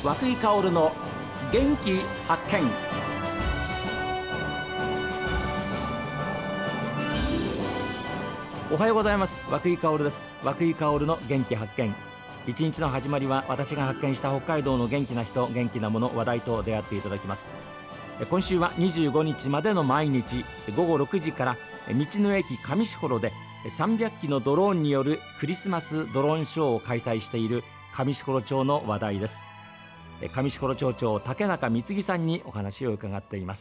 井香の元気発見。おはようございます。涌井香です。涌井香の元気発見。一日の始まりは私が発見した北海道の元気な人、元気なもの、話題と出会っていただきます。今週は25日までの毎日午後6時から道の駅上士幌で300機のドローンによるクリスマスドローンショーを開催している上士幌町の話題です。上士幌町長竹中光義さんにお話を伺っています。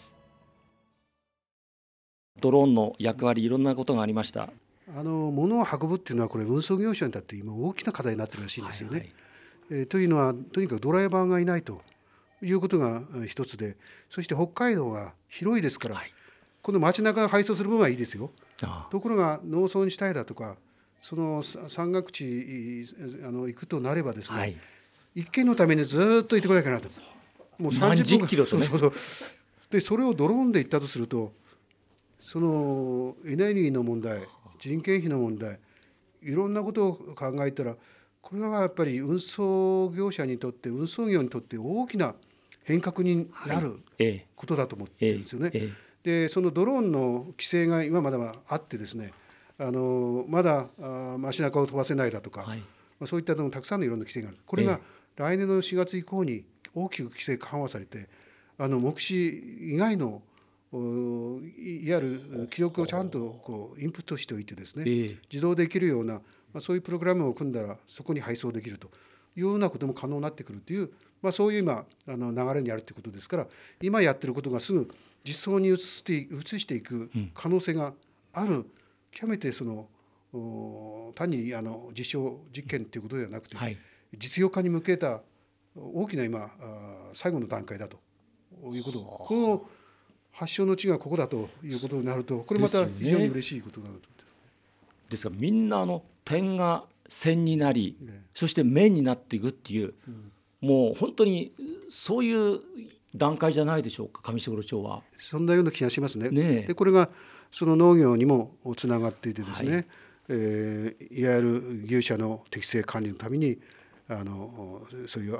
ドローンの役割、いろんなことがありました。 物を運ぶっていうのはこれ運送業者にとって今大きな課題になってるらしいんですよね。というのはとにかくドライバーがいないということが一つで、そして北海道が広いですから、この街中が配送する分はいいですよ。ところが農村地帯だとかその山岳地行くとなればですね、一軒のためにずっと行ってこなきゃなと、もう30分キロとね。 でそれをドローンで行ったとすると、そのエネルギーの問題、人件費の問題、いろんなことを考えたら、これはやっぱり運送業者にとって、運送業にとって大きな変革になることだと思ってるんですよね。でそのドローンの規制が今まではあってですね、まだ街中を飛ばせないだとか、そういったのたくさんのいろんな規制がある。これが来年の4月以降に大きく規制緩和されて、目視以外のいわゆる記録をちゃんとこうインプットしておいてですね、自動できるような、そういうプログラムを組んだらそこに配送できるというようなことも可能になってくるという、そういう今流れにあるということですから、今やってることがすぐ実装に移していく可能性がある、極めてその単に実証実験ということではなくて、実用化に向けた大きな今最後の段階だということ、この発祥の地がここだということになると、これまた非常に嬉しいことだと思います。 ですからみんな点が線になり、そして面になっていくっていう、もう本当にそういう段階じゃないでしょうか、上士幌町は。 そんなような気がしますね。でこれがその農業にもつながっていてですね、いわゆる牛舎の適正管理のためにそういう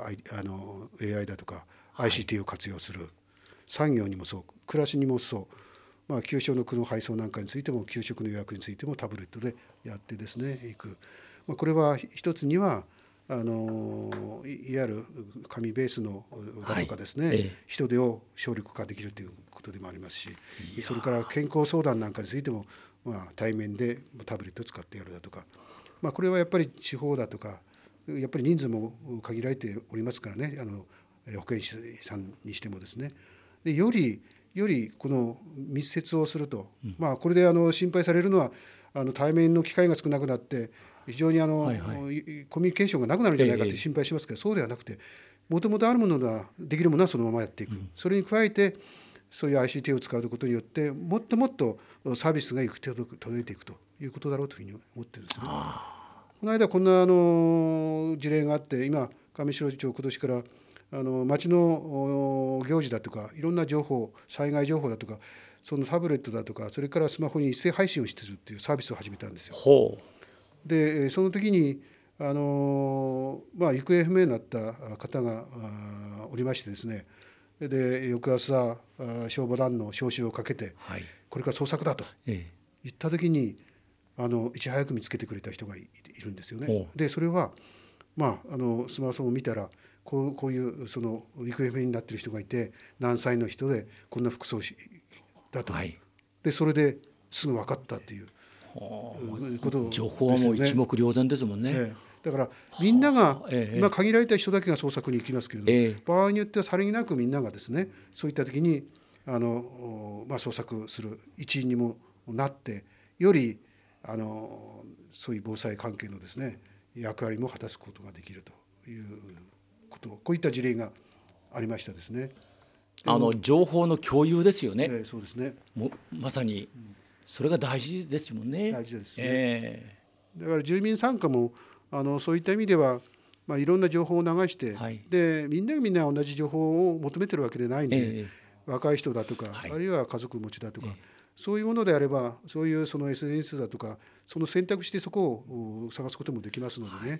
AI だとか ICT を活用する、産業にもそう、暮らしにもそう、給食の配送なんかについても、給食の予約についてもタブレットでやってですねいく、これは一つにはいわゆる紙ベースのだとかですね、人手を省力化できるということでもありますし、それから健康相談なんかについても、対面でタブレットを使ってやるだとか、これはやっぱり地方だとかやっぱり人数も限られておりますからね、保健師さんにしてもですね、でよりこの密接をすると、これで心配されるのは対面の機会が少なくなって非常にコミュニケーションがなくなるんじゃないかと心配しますけど、そうではなくて、もともとあるものができるものはそのままやっていく、それに加えてそういう ICT を使うことによってもっともっとサービスが届いていくということだろうというふうに思ってるんですね。この間こんな事例があって、今上士幌町今年から町の行事だとかいろんな情報、災害情報だとか、そのタブレットだとか、それからスマホに一斉配信をしているというサービスを始めたんですよ。でその時に行方不明になった方がおりましてですね、で翌朝消防団の招集をかけて、これから捜索だと言った時にいち早く見つけてくれた人がいるんですよね。でそれはスマートフォンを見たらこういうその行方不明になっている人がいて、何歳の人でこんな服装だと、でそれですぐ分かったっていうことですよね。 情報はもう一目瞭然ですもんね。 だからみんなが、限られた人だけが捜索に行きますけれども、場合によってはさりげなくみんながですね、そういった時に捜索する一員にもなって、よりそういう防災関係のですね役割も果たすことができるということ、こういった事例がありましたですね。 情報の共有ですよね。 そうですね。 まさにそれが大事ですもんね。 大事ですね。だから住民参加もそういった意味では、いろんな情報を流して、でみんながみんな同じ情報を求めてるわけでないんで、若い人だとか、あるいは家族持ちだとか、そういうものであれば、そういうその SNS だとか、その選択してそこを探すこともできますのでね、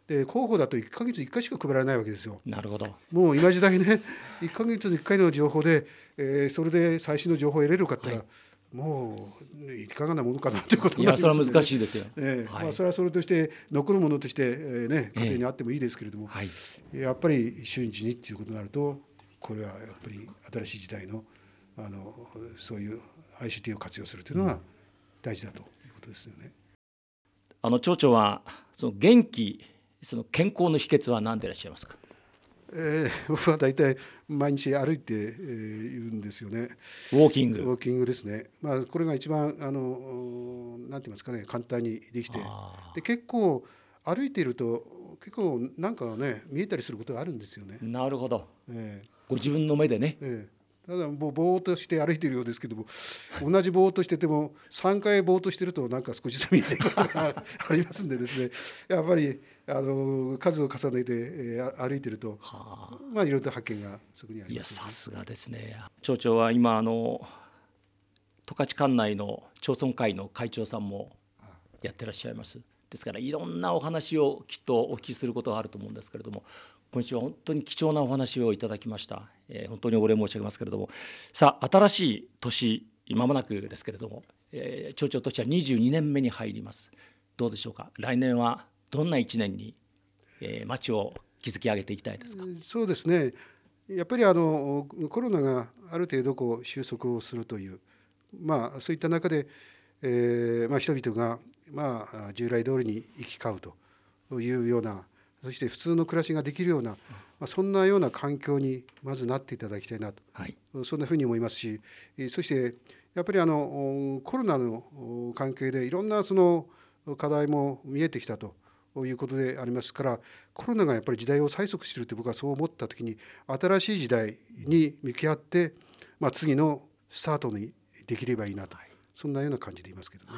で広報だと1ヶ月1回しか配られないわけですよ。 なるほど。 もう今時代ね、1ヶ月に1回の情報で、それで最新の情報を得れるかって言ったら、もういかがなものかなということになりますいやそれは難しいですよ。 それはそれとして残るものとして、家庭にあってもいいですけれども、やっぱり瞬時にっていうことになると、これはやっぱり新しい時代の、そういう ICT を活用するというのは大事だということですよね。 町長はその元気、その健康の秘訣は何でいらっしゃいますか？ 僕は大体毎日歩いているんですよね。 ウォーキングですね。これが一番なんて言いますかね、簡単にできて、で結構歩いていると結構なんかね見えたりすることがあるんですよね。 なるほど。ご自分の目でね。 ただぼーっとして歩いているようですけども、同じぼーっとしてても3回ぼーっとしてるとなんか少しずつ見えてくることがありますんでですね、やっぱり数を重ねて、歩いてると、いろいろと発見がそこにあります、ね。 いやさすがですね。町長は今十勝管内の町村会の会長さんもやってらっしゃいます。ですからいろんなお話をきっとお聞きすることがあると思うんですけれども、今週は本当に貴重なお話をいただきました。本当にお礼申し上げますけれども、さあ新しい年間もなくですけれども、町長としては22年目に入ります。どうでしょうか。来年はどんな1年に、町を築き上げていきたいですか？ そうですね。やっぱりコロナがある程度収束をするという、そういった中で、人々が従来通りに行き交うというような、そして普通の暮らしができるような、そんなような環境にまずなっていただきたいなと、そんなふうに思いますし、そしてやっぱりコロナの関係でいろんなその課題も見えてきたということでありますから、コロナがやっぱり時代を催促していると僕はそう思ったときに、新しい時代に向き合って、次のスタートにできればいいなと、そんなような感じでいますけどね。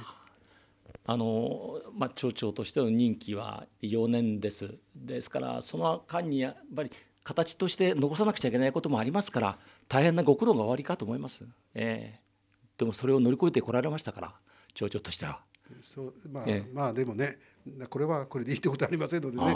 町長としての任期は4年です。ですからその間にやっぱり形として残さなくちゃいけないこともありますから、大変なご苦労がおありかと思います。でもそれを乗り越えてこられましたから、町長としては。 でもね、これはこれでいいってことはありませんのでね、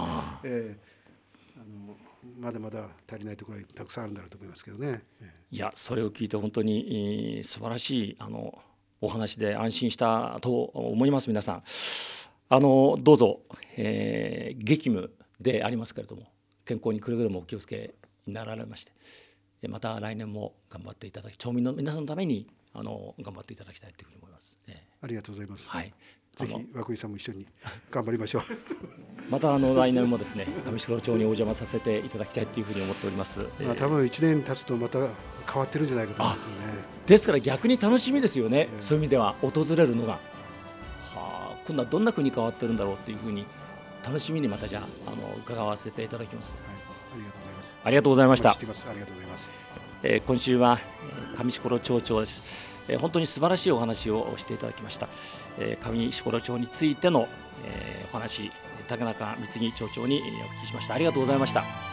まだまだ足りないところがたくさんあるんだろうと思いますけどね。 いやそれを聞いて本当に素晴らしいお話で安心したと思います。皆さんどうぞ、激務でありますけれども、健康にくれぐれもお気をつけになられまして、また来年も頑張っていただき、町民の皆さんのために頑張っていただきたいというふうに思います。 ありがとうございます。ぜひ涌井さんも一緒に頑張りましょう。 また来年もですね、上士幌町にお邪魔させていただきたいというふうに思っております。 多分1年経つとまた変わってるんじゃないかと思いますよね。 ですから逆に楽しみですよね。そういう意味では訪れるのが、今度はどんな国変わってるんだろうっていうふうに楽しみにまたじゃあ伺わせていただきます。 ありがとうございます。 ありがとうございました。 ありがとうございます。 今週は上士幌町長です。本当に素晴らしいお話をしていただきました。上士幌町についてのお話、竹中光木町長にお聞きしました。ありがとうございました。